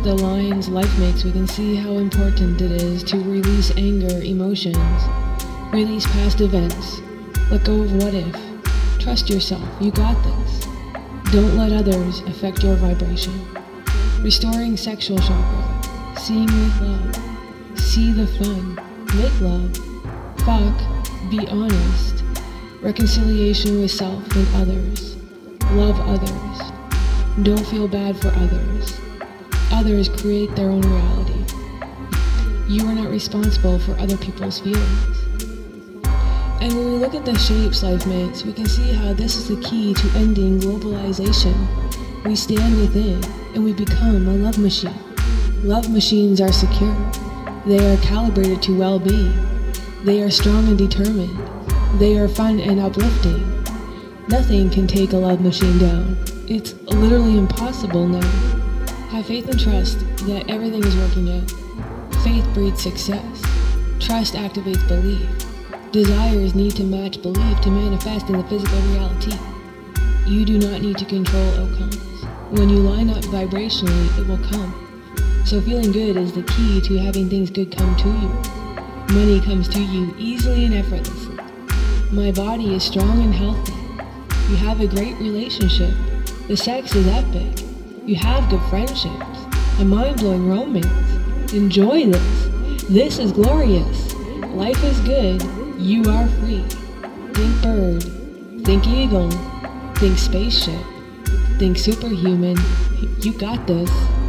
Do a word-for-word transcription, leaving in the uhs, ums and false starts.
at the lines life makes, we can see how important it is to release anger, emotions, release past events, let go of what if, trust yourself, you got this. Don't let others affect your vibration. Restoring sexual chakra, seeing with love, see the fun, make love, fuck, be honest, reconciliation with self and others, love others, don't feel bad for others. Others create their own reality. You are not responsible for other people's feelings. And when we look at the shapes life makes, we can see how this is the key to ending globalization. We stand within and we become a love machine. Love machines are secure. They are calibrated to well-being. They are strong and determined. They are fun and uplifting. Nothing can take a love machine down. It's literally impossible now. Have faith and trust that everything is working out. Faith breeds success. Trust activates belief. Desires need to match belief to manifest in the physical reality. You do not need to control outcomes. When you line up vibrationally, it will come. So feeling good is the key to having things good come to you. Money comes to you easily and effortlessly. My body is strong and healthy. You have a great relationship. The sex is epic. You have good friendships. A mind-blowing romance. Enjoy this. This is glorious. Life is good. You are free. Think bird. Think eagle. Think spaceship. Think superhuman. You got this.